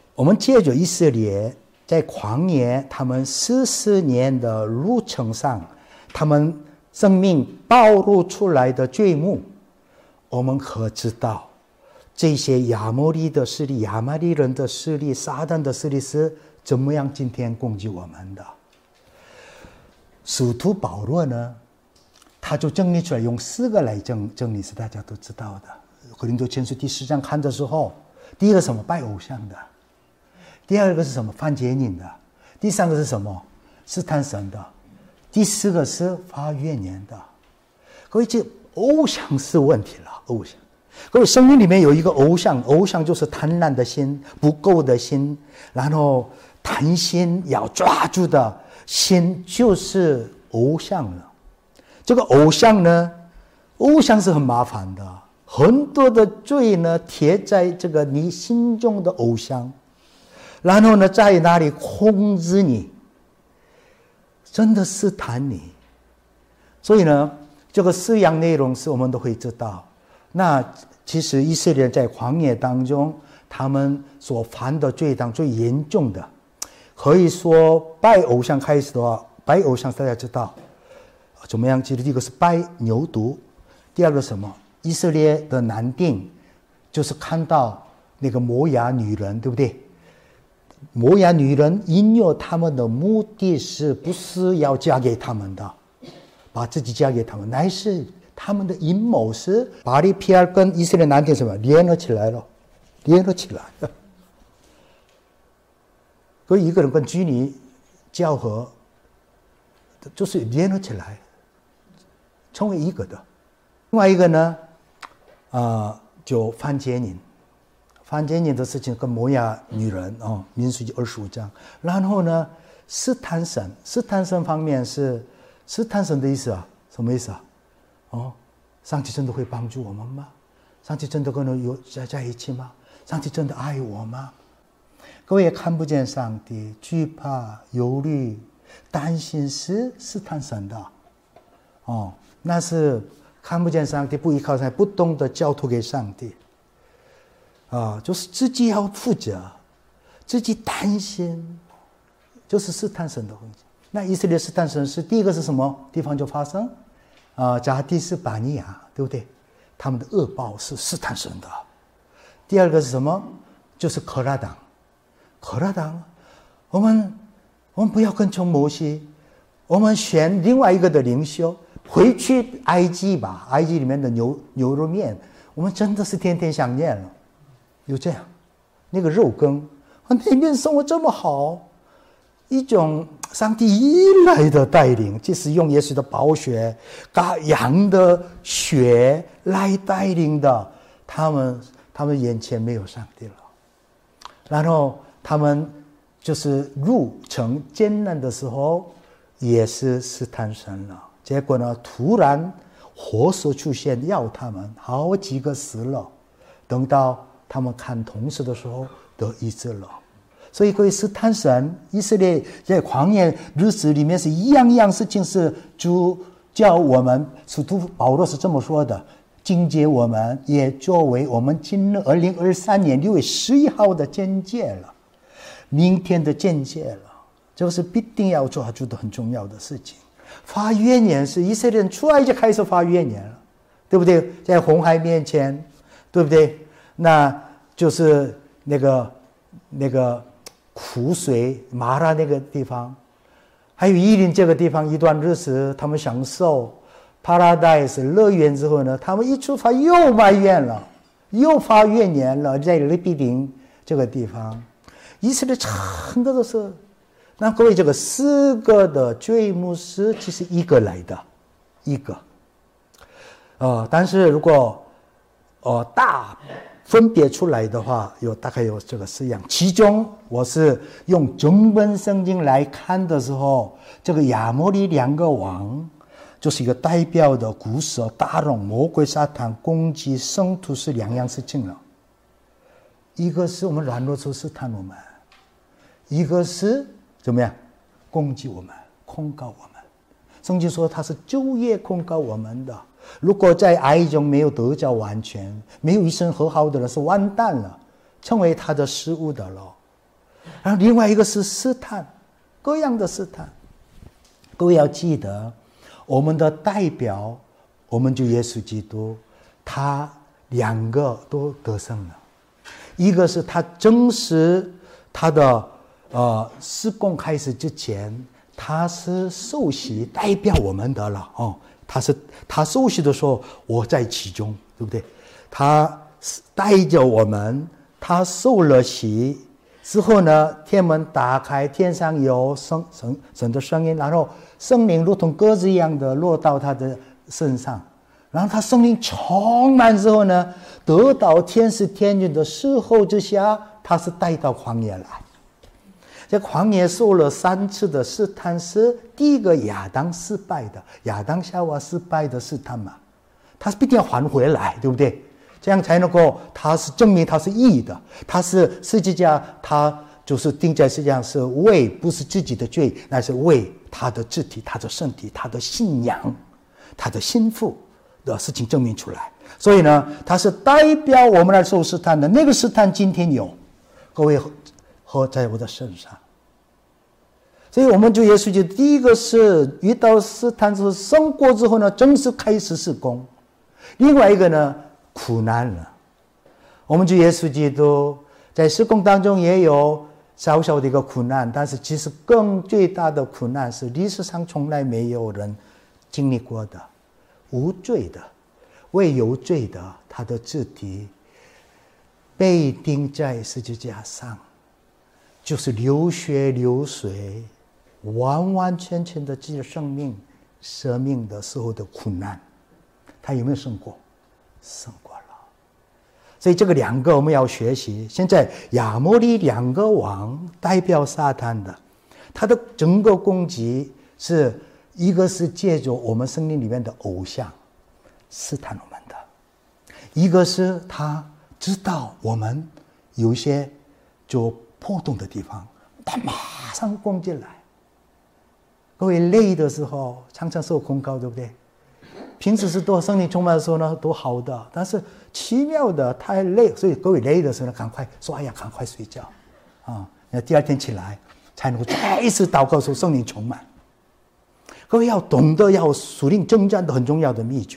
我们借着以色列在旷野他们40年的路程上，他们生命暴露出来的罪目，我们可知道这些亚摩利的势力、亚玛利人的势力、撒旦的势力是怎么样今天攻击我们的。使徒保罗呢，他就整理出来，用4个来整理，是大家都知道的。哥林多前书第10章看的时候，第一个是什么？拜偶像的。第二个是什么？犯奸淫的。第三个是什么？试探神的。第4个是发怨言的。各位，这偶像是问题了。偶像，各位，圣经里面有一个偶像，偶像就是贪婪的心、不够的心，然后贪心要抓住的心，就是偶像了。这个偶像呢，偶像是很麻烦的，很多的罪呢贴在这个你心中的偶像，然后呢在那里控制你，真的试探你。所以呢，这个4样内容是我们都会知道。那其实以色列在旷野当中，他们所犯的罪当最严重的，可以说拜偶像开始的话，拜偶像大家知道怎么样？第一个是拜牛犊，第二个什么？以色列的男丁就是看到那个摩押女人，对不对？摩押女人引诱他们的目的是不是要嫁给他们的，把自己嫁给他们，乃是他们的阴谋是巴力皮尔跟以色列男丁什么联合起来了，联合起来了。所以一个人跟妓女交合，就是联合起来，成为一个的。另外一个呢，就犯奸淫。犯奸淫的事情跟摩押女人民数记25章。然后呢，试探神，试探神方面是试探神的意思啊，什么意思啊？上帝真的会帮助我们吗？上帝真的跟我在一起吗？上帝真的爱我吗？各位也看不见上帝，惧怕、忧虑、担心是试探神的。那是看不见上帝，不依靠上帝，不懂得交托给上帝。就是自己要负责，自己担心，就是试探神的问题。那以色列试探神是第一个是什么地方就发生？加迪斯巴尼亚，对不对？他们的恶报是试探神的。第二个是什么？就是可拉党。可拉党，我们不要跟从摩西，我们选另外一个的领袖，回去埃及吧。埃及里面的牛肉面，我们真的是天天想念了。就这样，那个肉羹，那边生活这么好，一种上帝依赖的带领，就是用耶稣的宝血、羊的血来带领的。他们眼前没有上帝了，然后他们就是路程艰难的时候，也是试探神了。结果呢，突然活蛇出现，要他们好几个死了。等到他们看同时的时候，得医治了。所以各位试探神，以色列在旷野日子里面是一样样事情，是主叫我们，使徒保罗是这么说的：警戒我们，也作为我们今2023年6月11号的警戒了，明天的警戒了，这个是必定要抓住的很重要的事情。发怨言是以色列人出来就开始发怨言了，对不对？在红海面前，对不对？那就是那个苦水马拉那个地方，还有伊林这个地方，一段日子他们享受 Paradise 乐园之后呢，他们一出发又埋怨了，又发怨言了，在利比林这个地方，以色列整个都是。那各位，这个4个的罪目是其实一个来的，一个。但是如果大分别出来的话，大概有这个4样。其中我是用整本圣经来看的时候，这个亚摩利2个王就是一个代表的古蛇、大龙、魔鬼、撒旦攻击圣徒是2样事情了。一个是我们软弱时试探我们，一个是怎么样攻击我们、控告我们。圣经说他是昼夜控告我们的。如果在爱中没有得着完全，没有与神和好的人是完蛋了，成为他的失误的了。 然后另外一个是试探，各样的试探。各位要记得，我们的代表，我们就耶稣基督，他2个都得胜了。一个是他真实他的事工开始之前，他是受洗代表我们的了哦。他受洗的时候，我在其中，对不对？他带着我们，他受了洗之后呢，天门打开，天上有神的声音，然后圣灵如同鸽子一样的落到他的身上，然后他圣灵充满之后呢，得到天使天军的侍候之下，他是带到旷野来。在旷野受了3次的试探，是第一个亚当失败的，亚当夏娃失败的试探嘛，他是必定要还回来，对不对？这样才能够，他是证明他是义的，他是十字架，他就是钉在十字架上，是为不是自己的罪，那是为他的肢体、他的身体、他的信仰、他的心腹的事情证明出来。所以呢，他是代表我们来受试探的。那个试探今天有，各位和在我的身上。所以我们就耶稣基督，第一个是遇到试探之后胜过之后呢，正式开始事工。另外一个呢，苦难了。我们就耶稣基督在事工当中也有小小的一个苦难，但是其实更最大的苦难是历史上从来没有人经历过的，无罪的，为有罪的，他的肢体被钉在十字架上，就是流血流水，完完全全的自己的生命舍命的时候的苦难，他有没有胜过？胜过了。所以这个2个我们要学习。现在亚摩利2个王代表撒旦的，他的整个攻击是一个是借着我们生命里面的偶像试探我们的，一个是他知道我们有一些就破洞的地方，他马上攻进来。各位累的时候常常受控告，对不对？平时是多圣灵充满的时候呢，都好的，但是奇妙的太累，所以各位累的时候呢，赶快刷牙，赶快睡觉啊！那第2天起来才能够再一次祷告，说圣灵充满。各位要懂得要属灵征战的很重要的秘诀。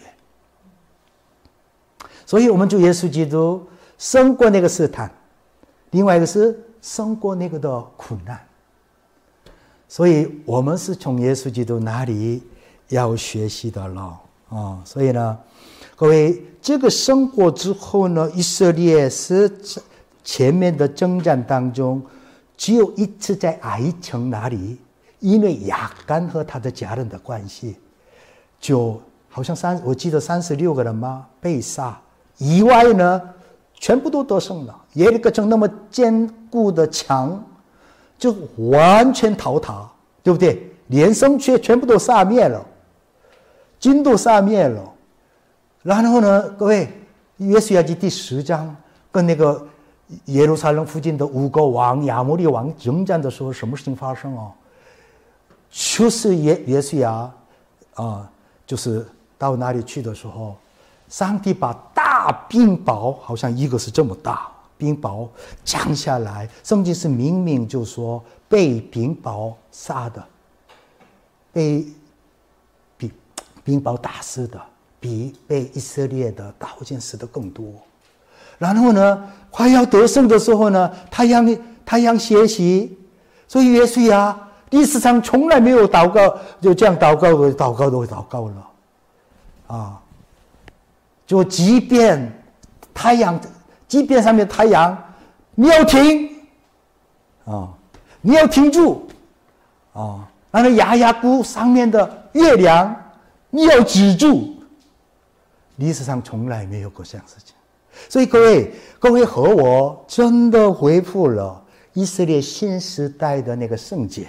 所以我们就耶稣基督胜过那个试探，另外一个是胜过那个的苦难。所以我们是从耶稣基督那里要学习的了啊！所以呢，各位这个胜过之后呢，以色列是前面的征战当中只有一次在艾城那里，因为亚干和他的家人的关系，就好像我记得36个人嘛被杀，以外呢全部都得胜了。耶利哥城那么坚固的墙就完全倒塌，对不对？连圣阙全部都杀灭了，金都杀灭了。然后呢，各位，约书亚记第10章跟那个耶路撒冷附近的5个王亚摩利王征战的时候，什么事情发生哦？就是约书亚就是到哪里去的时候，上帝把大冰雹，好像一个是这么大冰雹降下来，圣经是明明就说被冰雹杀的，被冰雹打死的比被以色列的刀剑死的更多。然后呢，快要得胜的时候呢，太阳歇息，所以约书亚历史上从来没有祷告，就这样祷告了啊！就即便上面太阳，你要停啊，你要停住啊！然后雅雅谷上面的月亮，你要止住。历史上从来没有过这样事情，所以各位和我真的恢复了以色列新时代的那个圣洁。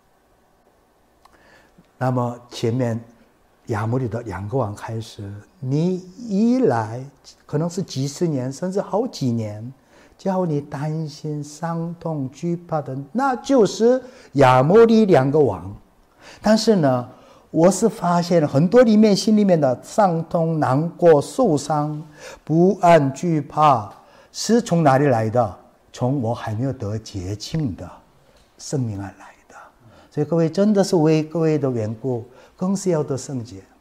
那么前面亚摩利的2个王开始，你一来可能是几十年甚至好几年，叫你担心伤痛惧怕的，那就是亚摩利2个王。但是呢，我是发现很多里面心里面的伤痛难过受伤不安惧怕是从哪里来的？ 从我还没有得洁净的生命而来的。所以各位真的是为各位的缘故，更是要得圣洁。